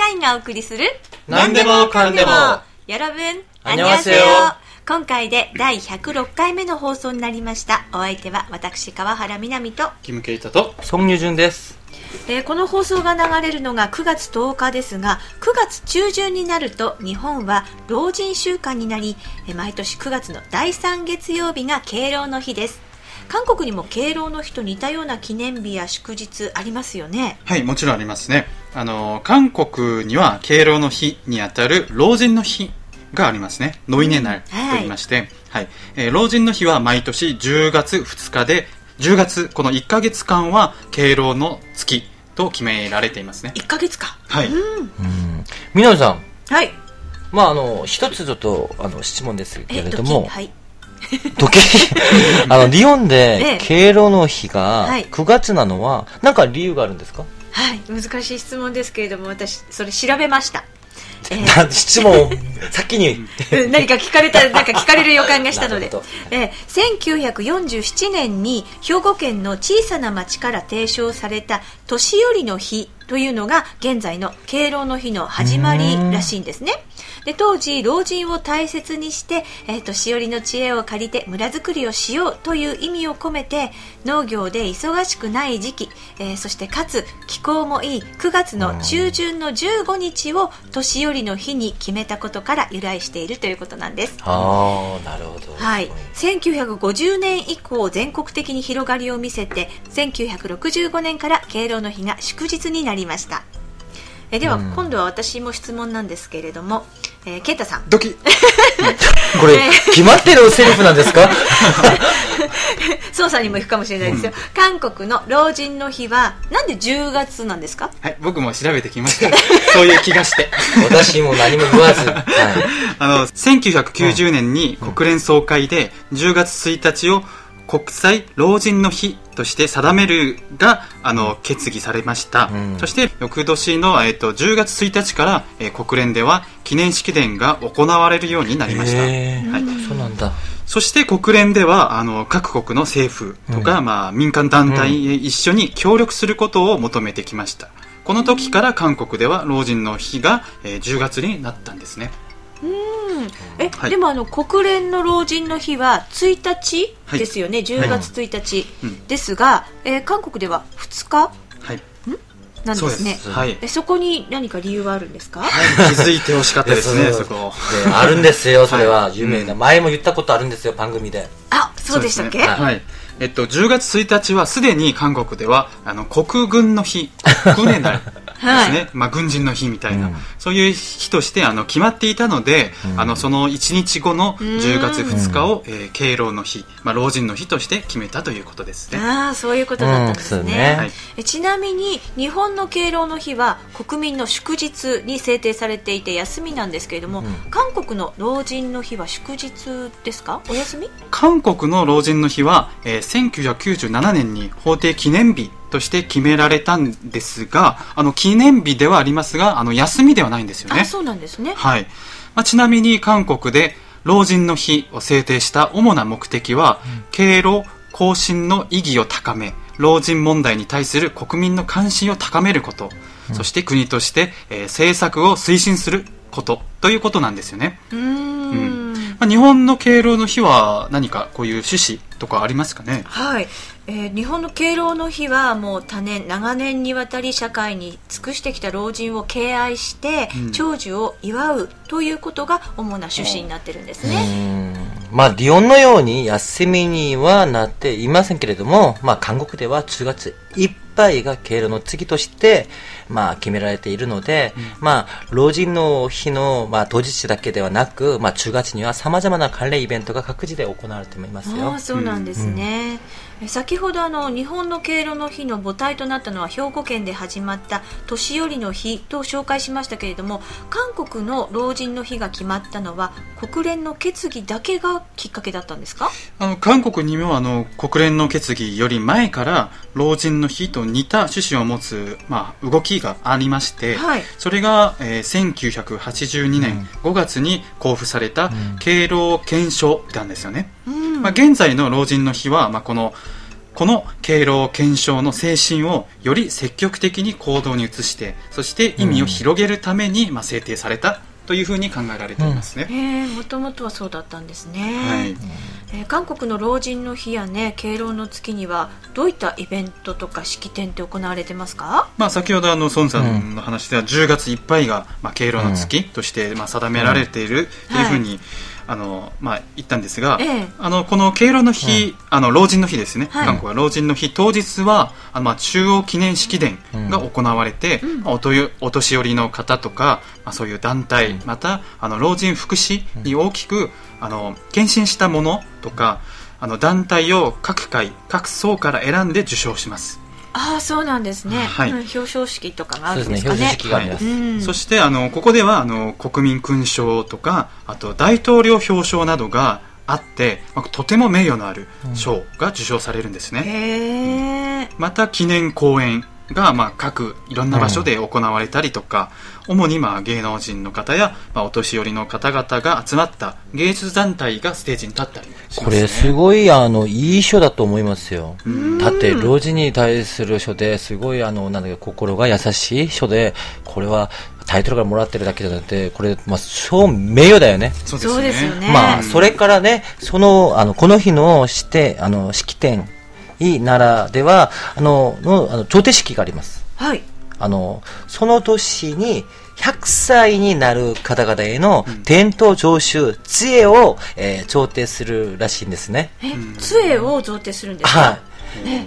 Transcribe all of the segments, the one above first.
会がお送りする何でもかんでも 여러분 안녕하세요。 今回で第106回目の放送になりました。お相手は私川原みなみとキムケイタと宋入順です。 この放送が流れるのが9月10日ですが、9月中旬になると日本は老人週間になり、毎年9月の第3月曜日が敬老の日です。韓国にも敬老の日と似たような記念日や祝日ありますよね。 はい、もちろんありますね。韓国には敬老の日にあたる老人の日がありますね。ノイネナルと言いまして、はい老人の日は毎年10月2日で、10月この1ヶ月間は敬老の月と決められていますね。 1ヶ月か。 はい。 みなみさん。 はい。 一つちょっと質問ですけれども、 はい。 時計日本で敬老の日が9月なのは何か理由があるんですか？ はい、難しい質問ですけれども、私それ調べました。 質問先に何か聞かれる予感がしたので、1947年に兵庫県の小さな町から提唱された年寄りの日というのが現在の敬老の日の始まりらしいんですね。で、当時老人を大切にして、年寄りの知恵を借りて村づくりをしようという意味を込めて、農業で忙しくない時期、そしてかつ気候もいい9月の中旬の15日を年寄りの日に決めたことから由来しているということなんです。 ああ、なるほど。 はい、1950年以降全国的に広がりを見せて、1965年から敬老の日が祝日になりました。では、今度は私も質問なんですけれども、ケンタさん。 ドキこれ、決まってるセリフなんですか？ 操作にも行くかもしれないですよ。韓国の老人の日はなんで10月なんですか？ はい、僕も調べてきました。そういう気がして。 私も何も言わず。 1990年に国連総会で10月1日を国際老人の日として定めるが決議されました。そして翌年の、10月1日から、国連では記念式典が行われるようになりました。はい、 そうなんだ。 そして国連では各国の政府とか、民間団体一緒に協力することを求めてきました。この時から韓国では老人の日が、10月になったんですね。 はい、でも国連の老人の日は1日ですよね、10月1日、ですが、韓国では2日、なんですね。そこに何か理由はあるんですか？ 気づいてほしかったですね。そこあるんですよ。それは有名な、前も言ったことあるんですよ、番組で。 あ、そうでしたっけ？ はい。10月1日はすでに韓国では国軍の日、軍になるですね。軍人の日みたいな、そういう日として決まっていたので、その1日後の10月2日を、敬老の日、老人の日として決めたということですね。 ああ、そういうことだったんですね。ちなみに日本の敬老の日は国民の祝日に制定されていて休みなんですけれども、韓国の老人の日は祝日ですか？お休み？ 韓国の老人の日は、1997年に法定記念日として決められたんですが、記念日ではありますが休みではないんですよね。 あ、そうなんですね。 はい。ちなみに韓国で老人の日を制定した主な目的は、敬老後進の意義を高め、老人問題に対する国民の関心を高めること、そして国として、政策を推進することということなんですよね。日本の敬老の日は何かこういう趣旨とかありますかね？ はい、日本の敬老の日はもう長年にわたり社会に尽くしてきた老人を敬愛して、長寿を祝うということが主な趣旨になってるんですね。 日本のように休みにはなっていませんけれども、韓国では10月いっぱいが敬老の月として、決められているので、老人の日の、当日だけではなく、10月には様々な関連イベントが各自で行われていますよ。 そうなんですね。先ほど日本の敬老の日の母体となったのは兵庫県で始まった年寄りの日と紹介しましたけれども、韓国の老人の日が決まったのは国連の決議だけがきっかけだったんですか？ 韓国にも国連の決議より前から老人の日と似た趣旨を持つ、動きがありまして、それが、1982年5月に公布された敬老憲章なんですよね。現在の老人の日は、このこの敬老検証の精神をより積極的に行動に移して、そして意味を広げるために、制定されたというふうに考えられていますね。 もともとはそうだったんですね。 はい。 韓国の老人の日やね、敬老の月にはどういったイベントとか式典って行われてますか？ 先ほど孫さんの話では10月いっぱいが、敬老の月として、定められているというふうに、言ったんですが、この敬老の日、老人の日ですね、韓国は老人の日当日は中央記念式典が行われて、お年寄りの方とか、そういう団体、また老人福祉に大きく献身したものとか団体を各界各層から選んで受賞します。 そうなんですね。表彰式とかがあるんですかね。 表彰式があります。 そしてここでは国民勲章とか、あと大統領表彰などがあって、とても名誉のある賞が受賞されるんですね。また記念講演が各いろんな場所で行われたりとか、主に芸能人の方やお年寄りの方々が集まった芸術団体がステージに立ったりしますね。 これすごいいい書だと思いますよ。だって老人に対する書ですごい心が優しい書で、これはタイトルからもらってるだけじゃなくて、これ超名誉だよね。 そうですよね。 それからね、この日の式典ならでは調停式があります。 はい。 その年に100歳になる方々への伝統徴収杖を、調停するらしいんですね。 杖を贈呈するんですか？ はい。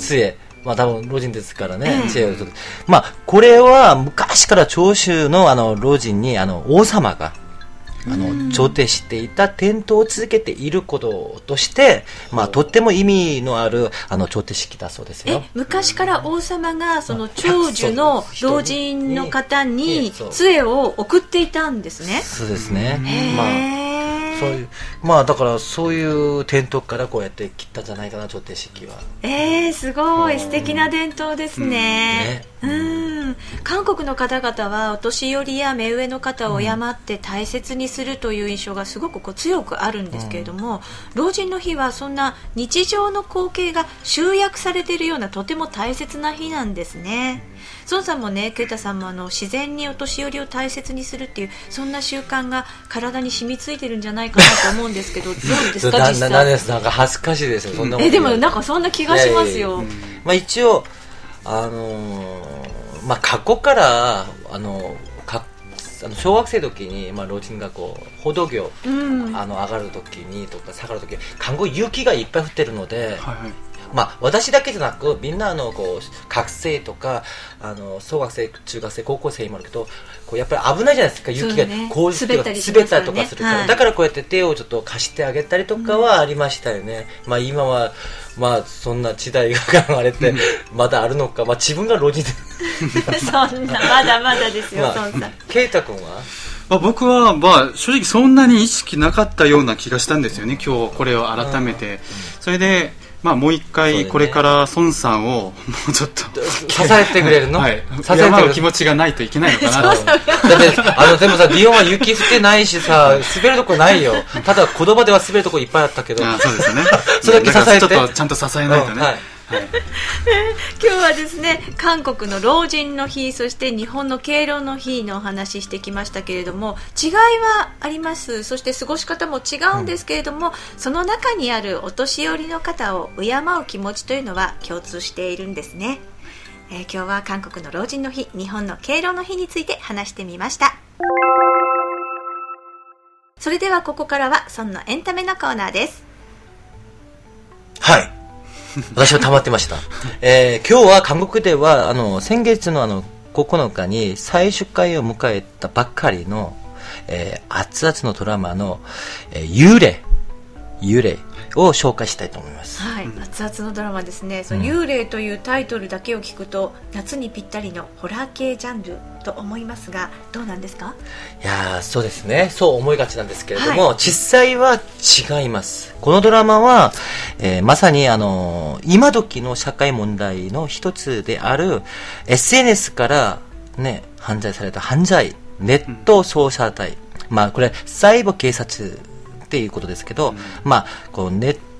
杖。多分老人ですからね。杖をこれは昔から長州の老人に王様が調停していた伝統を続けていることとして、とっても意味のある調停式だそうですよ。 昔から王様がその長寿の老人の方に杖を送っていたんですね。 そうですね。そういうだからそういう伝統からこうやって切ったんじゃないかな、調停式は。 すごい素敵な伝統ですね。韓国の方々はお年寄りや目上の方を敬って大切にするという印象がすごく強くあるんですけれども、老人の日はそんな日常の光景が集約されているようなとても大切な日なんですね。孫さんもね、ケイタさんも自然にお年寄りを大切にするっていうそんな習慣が体に染みついてるんじゃないかなと思うんですけど、どうですか実際。 なんか恥ずかしいですよ、そんなこと。 でもなんかそんな気がしますよ。 一応過去から小学生の時に、老人が歩道橋、上がる時にとか下がる時、韓国雪がいっぱい降ってるので、私だけじゃなくみんな学生とか小学生、中学生、高校生もあるけど、やっぱり危ないじゃないですか、雪が滑ったりとかするから、だからこうやって手をちょっと貸してあげたりとかはありましたよね。今はそんな時代が考えてまだあるのか、自分が老人でそんなまだまだですよ、孫さん。 ケイタ君は？ 僕は正直そんなに意識なかったような気がしたんですよね、今日これを改めて。それでもう一回これから孫さんをもうちょっと支えてくれるの？ はい。敬う気持ちがないといけないのかなと。 だってでもさ、リヨンは雪降ってないしさ、滑るとこないよ。ただ言葉では滑るとこいっぱいあったけど。 そうですね。 それだけ支えて。 ちょっとちゃんと支えないとね。 今日はですね、韓国の老人の日、そして日本の敬老の日のお話ししてきましたけれども、違いはあります。そして過ごし方も違うんですけれども、その中にあるお年寄りの方を敬う気持ちというのは共通しているんですね。今日は韓国の老人の日、日本の敬老の日について話してみました。それではここからは孫のエンタメのコーナーです。 はい、私は溜まってました。今日は韓国では先月の9日に最終回を迎えたばっかりの、熱々のドラマの、幽霊を紹介したいと思います。 はい、熱々のドラマですね。その幽霊というタイトルだけを聞くと、夏にぴったりのホラー系ジャンルと思いますが、どうなんですか？ いやそうですね、そう思いがちなんですけれども、実際は違います。このドラマは、まさに今時の社会問題の一つである SNS からね、犯罪された犯罪、ネット捜査隊、これサイバー警察っていうことですけど、こうネッ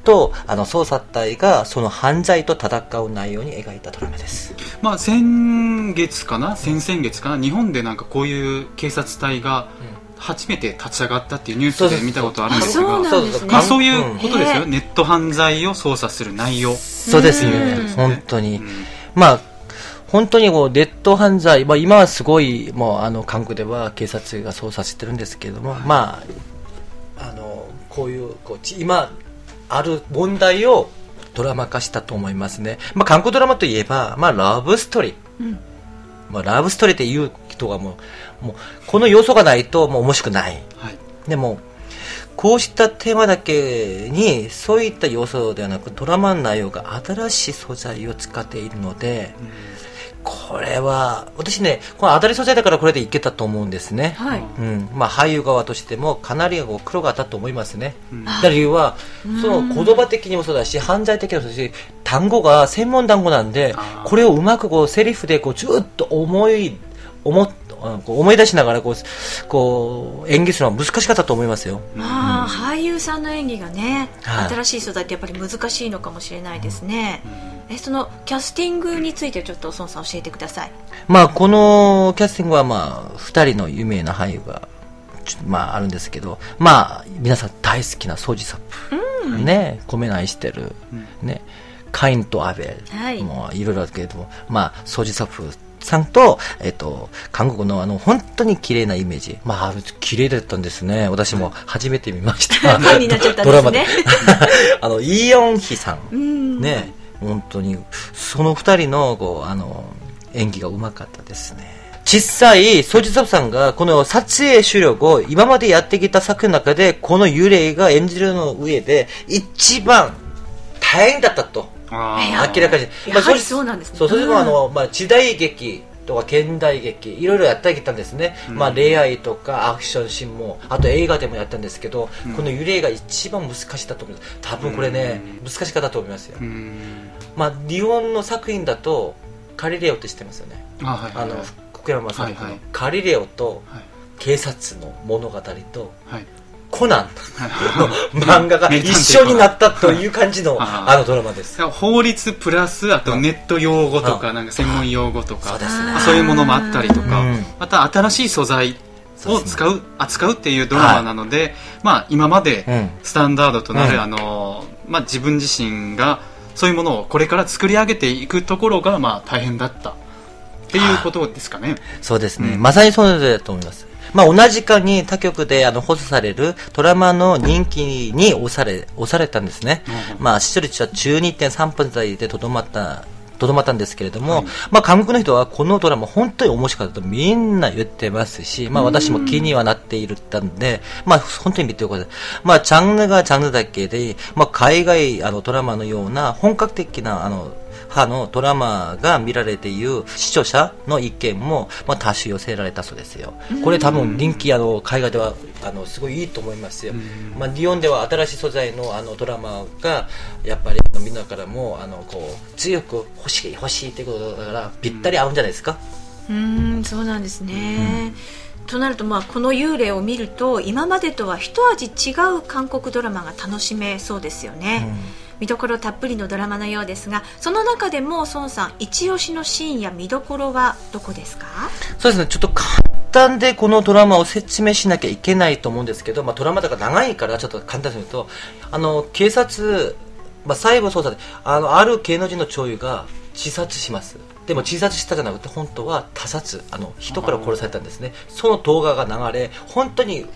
と捜査隊がその犯罪と戦う内容に描いたドラマです。 まあ、先々月かな、日本でなんかこういう警察隊が初めて立ち上がったっていうニュースで見たことあるんですが、まあ、そういうことですよ、ネット犯罪を捜査する内容。 そうですよね、本当に、まあ本当にこうネット犯罪、まあ、今はすごいもう韓国では警察が捜査してるんですけれども、まあこういう今ある問題をドラマ化したと思いますね。まあ、韓国ドラマといえば、まあ、ラブストーリー、まあ、ラブストーリーっていう人がもうこの要素がないともう面白くない、はい、でもこうしたテーマだけにそういった要素ではなくドラマの内容が新しい素材を使っているので、これは私ね、この新しい素材だからこれでいけたと思うんですね、はい、まあ、俳優側としてもかなり苦労があったと思いますね、理由はその言葉的にもそうだし犯罪的にもそうだし、単語が専門単語なんでこれをうまくセリフでずっと思い出しながら演技するのは難しかったと思いますよ。 俳優さんの演技がね、新しい素材ってやっぱり難しいのかもしれないですね。そのキャスティングについてちょっと孫さん教えてください。 まあ、このキャスティングはまあ2人の有名な俳優がまああるんですけど、まあ皆さん大好きなソジサプ、ね、米の愛してる、ね、カインとアベル、もういろいろあるけれども、まあソジサプさんと、韓国の本当に綺麗なイメージ、まあ綺麗だったんですね。私も初めて見ましたファンになっちゃったんですね。ドラマでイ・ヨンヒさん、ね、本当にその2人の演技がうまかったですね。実際ソジサプさんがこの撮影終了後今までやってきた作品の中でこの幽霊が演じるの上で一番大変だったと明らかに、 やはりそうなんですね。 それもまあ、時代劇とか現代劇いろいろやってきたんですね、まあ、恋愛とかアクションシーンもあと映画でもやったんですけど、この幽霊が一番難しかったと思います。多分これね、難しかったと思いますよ。まあ、日本の作品だとカリレオって知ってますよね。福山雅治のカリレオと警察の物語と、コナンの漫画が一緒になったという感じのドラマです。 法律プラスあとネット用語とかなんか専門用語とかそういうものもあったりとか、また新しい素材を扱うっていうドラマなので、まあ今までスタンダードとなるまあ自分自身がそういうものをこれから作り上げていくところがまあ大変だったっていうことですかね。 そうですね、まさにそうだと思います。まあ、同じ間に他局で放送されるドラマの人気に押されたんですね。まあ、視聴率は 12.3 分台でとどまったんですけれども、まあ、韓国の人はこのドラマ本当に面白かったとみんな言ってますし、まあ、私も気にはなっているんで、まあ、本当に見てよかった。まあ、ジャンルがジャンルだけで、まあ、海外ドラマのような本格的な派のドラマが見られている視聴者の意見も、まあ、多種寄せられたそうですよ。これ多分人気海外ではすごいいいと思いますよ。まあ、日本では新しい素材のドラマがやっぱりみんなからも強く欲しいってことだからぴったり合うんじゃないですか。 そうなんですね。となると、まあ、この幽霊を見ると今までとは一味違う韓国ドラマが楽しめそうですよね。見どころたっぷりのドラマのようですが、その中でも孫さん一押しのシーンや見どころはどこですか？ そうですね、ちょっと簡単でこのドラマを説明しなきゃいけないと思うんですけど、まあ、ドラマだから長いからちょっと簡単に言うと警察、まあ、最後捜査である芸能人の女優が自殺します。でも自殺したじゃなくて本当は他殺、人から殺されたんですね。その動画が流れ、本当に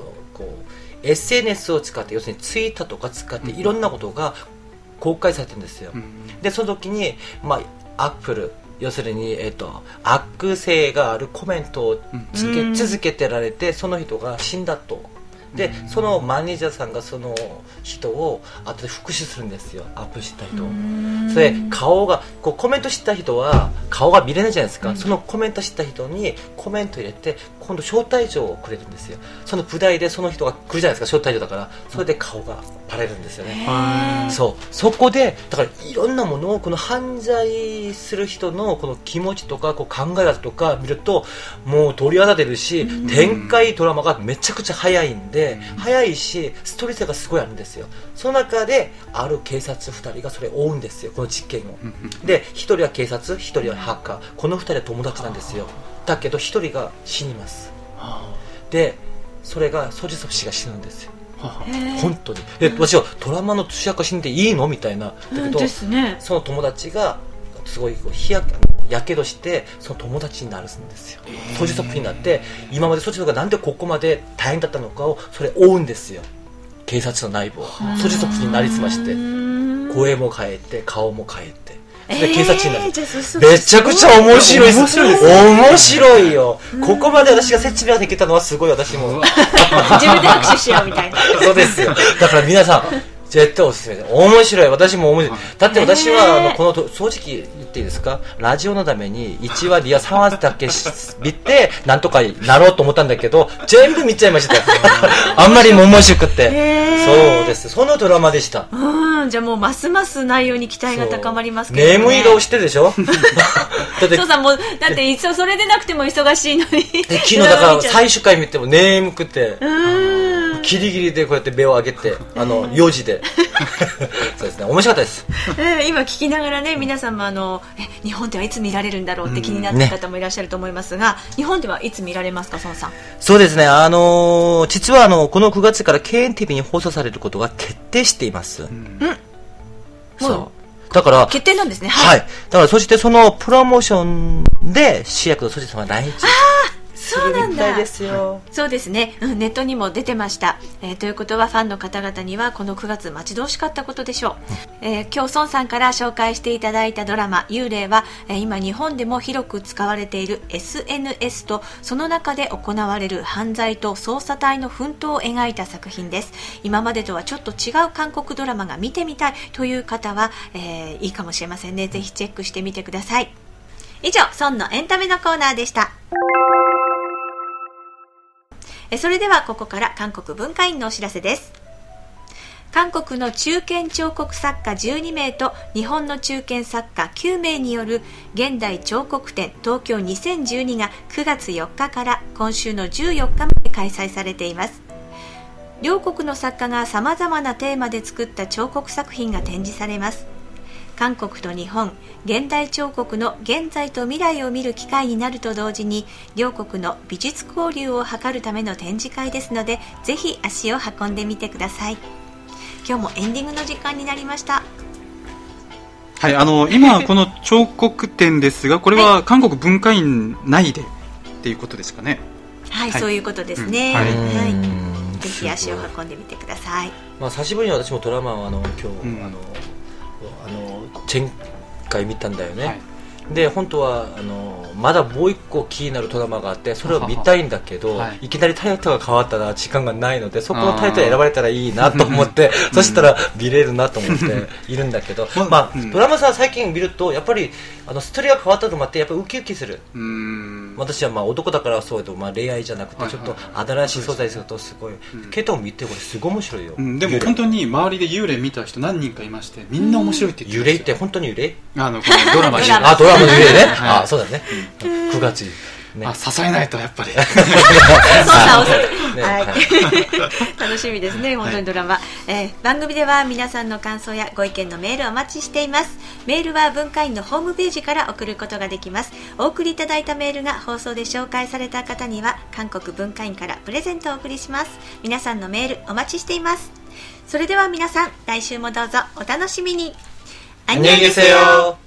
SNS を使って、要するにツイッターとか使っていろんなことが公開されてるんですよ。でその時に、まあ、アップル、要するに、悪性があるコメントをつけ続けてられて、その人が死んだと。でそのマネージャーさんがその人を後で復讐するんですよ、アップした人を。それ顔がコメントした人は顔が見れないじゃないですか。そのコメントした人にコメント入れて、 今度招待状をくれるんですよ。その舞台でその人が来るじゃないですか、招待状だから。それで顔がバレるんですよね。そこでだからいろんなものをこの犯罪する人のこの気持ちとかこう考え方とか見るともう鳥肌出るし、展開ドラマがめちゃくちゃ早いんで、早いしストーリー性がすごいあるんですよ。その中である警察2人がそれを追うんですよ、この実験を。で1人は警察、1人はハッカー、この2人は友達なんですよ。だけど1人が死にます。でそれがソジュソフ氏が死ぬんですよ、本当に。で私はドラマの主役が死んでいいのみたいな。だけど、その友達がすごいやけどしてその友達になるんですよ。ソジュソフになって、今までソジュソフがなんでここまで大変だったのかをそれ追うんですよ、警察の内部を。ソジュソフになりすまして声も変えて顔も変えて、で警察になる。めちゃくちゃ面白いです。面白いよ。ここまで私が説明ができたのはすごい。私も自分で拍手しようみたいな。 そうですよ。だから皆さん絶対おすすめです。面白い。私も面白い。だって私はこの正直言っていいですか、ラジオのために1話や3話だけ見てなんとかなろうと思ったんだけど全部見ちゃいましたよ。あんまりも面白くて。そうです。そのドラマでした。 じゃあもうますます内容に期待が高まりますけどね。 眠い顔してるでしょ。 だってそうさんもだってそれでなくても忙しいのに。 昨日だから最終回見ても眠くて。ギリギリでこうやって目を上げて4時でそうですね、面白かったです。 今聞きながらね、皆さんも日本ではいつ見られるんだろうって気になった方もいらっしゃると思いますが、日本ではいつ見られますか、孫さん。 そうですね、実はこの9月から KNTV に放送されることが決定しています。そうだから決定なんですね。 はい。だからそしてそのプロモーションで主役のソジさんが来日。 そうなんだ。 ですよ。 そうですね、ネットにも出てました、ということはファンの方々にはこの9月待ち遠しかったことでしょう。今日孫さんから紹介していただいたドラマ幽霊は、今日本でも広く使われている SNS とその中で行われる犯罪と捜査隊の奮闘を描いた作品です。今までとはちょっと違う韓国ドラマが見てみたいという方は、いいかもしれませんね。ぜひチェックしてみてください。以上、孫のエンタメのコーナーでした。それではここから韓国文化院のお知らせです。韓国の中堅彫刻作家12名と日本の中堅作家9名による現代彫刻展東京2012が9月4日から今週の14日まで開催されています。両国の作家がさまざまなテーマで作った彫刻作品が展示されます。韓国と日本、現代彫刻の現在と未来を見る機会になると同時に両国の美術交流を図るための展示会ですので、ぜひ足を運んでみてください。今日もエンディングの時間になりました。 はい、今この彫刻展ですが、これは韓国文化院内でっていうことですかね。 はい、そういうことですね。ぜひ足を運んでみてください。 久しぶりに私もドラマを今日、前回見たんだよね。で本当はまだもう一個気になるドラマがあってそれを見たいんだけど、いきなりタイトルが変わったら時間がないので、そこのタイトル選ばれたらいいなと思ってそしたら見れるなと思っているんだけど、ドラマさ最近見るとやっぱりストーリーが変わったと思ってやっぱりウキウキする。私は男だからそうだけど、恋愛じゃなくてちょっと新しい素材するとすごいケイトも見て、これすごい面白いよ。 でも本当に周りで幽霊見た人何人かいまして、みんな面白いって言ってました。 幽霊って本当に幽霊？ このドラマにドラマの幽霊ね。そうだね。9月ね、支えないとやっぱり楽しみですね、本当にドラマ。番組では皆さんの感想やご意見のメールをお待ちしています。メールは文化院のホームページから送ることができます。お送りいただいたメールが放送で紹介された方には韓国文化院からプレゼントをお送りします。皆さんのメールお待ちしています。それでは皆さん、来週もどうぞお楽しみに。 안녕히 계세요。